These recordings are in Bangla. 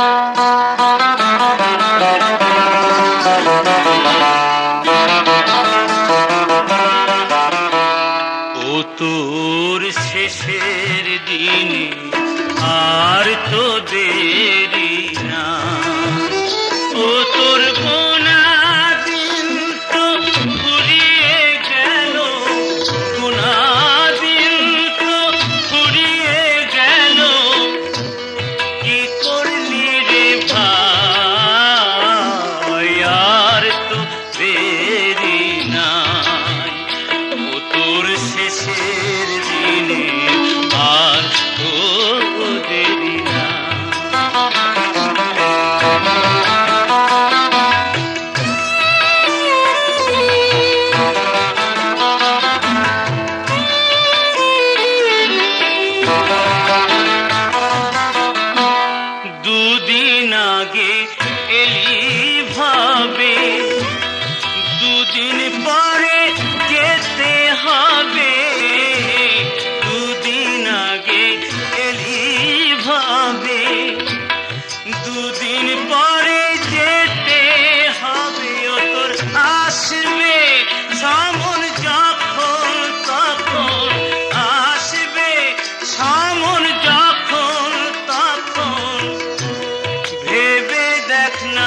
ও তোর শেষের দিনে আর তো দেরি না, ও তোর গোনা দিন তো ফুরিয়ে গেল, গোনা দিন তো ফুরিয়ে গেল, কি করলি রে ভাই আর তো দেরি নাই, ও তোর শেষের দিনে আর তো দেরি না। দুদিন আগে এলি ভাবে, দুদিন পরে যেতে হবে, দুদিন আগে এলি ভাবে, দুদিন পরে যেতে হবে, ও তোর আসবে সমন যখন তখন, আসবে সমন যখন তখন, ভেবে দেখ না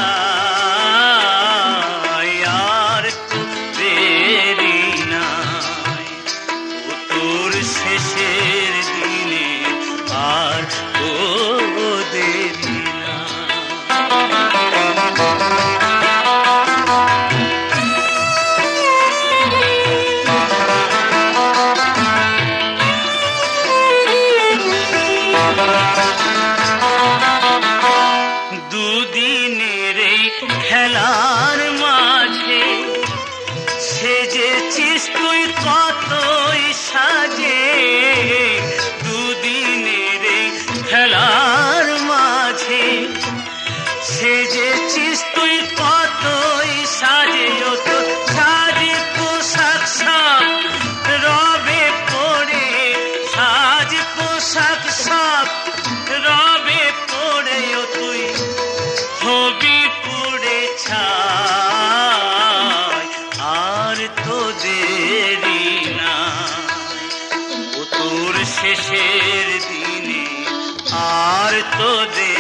তাই আর তো দেরি নাই, ও তোর শেষের দিনে আর তো দেরি না। দুদিনের এই খেলার মাঝে সেজেছিস তুই কতই সাজে, দুদিনের এই খেলার মাঝে সেজেছিস তুই কতই সাজে, ও তো সাজে পোশাক সব রবে পড়ে, সাজ পোশাক সব রবে পড়ে, ও তুই হবি পুড়ে ছাই আর তো দেরি নাই, ও তোর শেষের দিনে আর তো দেরি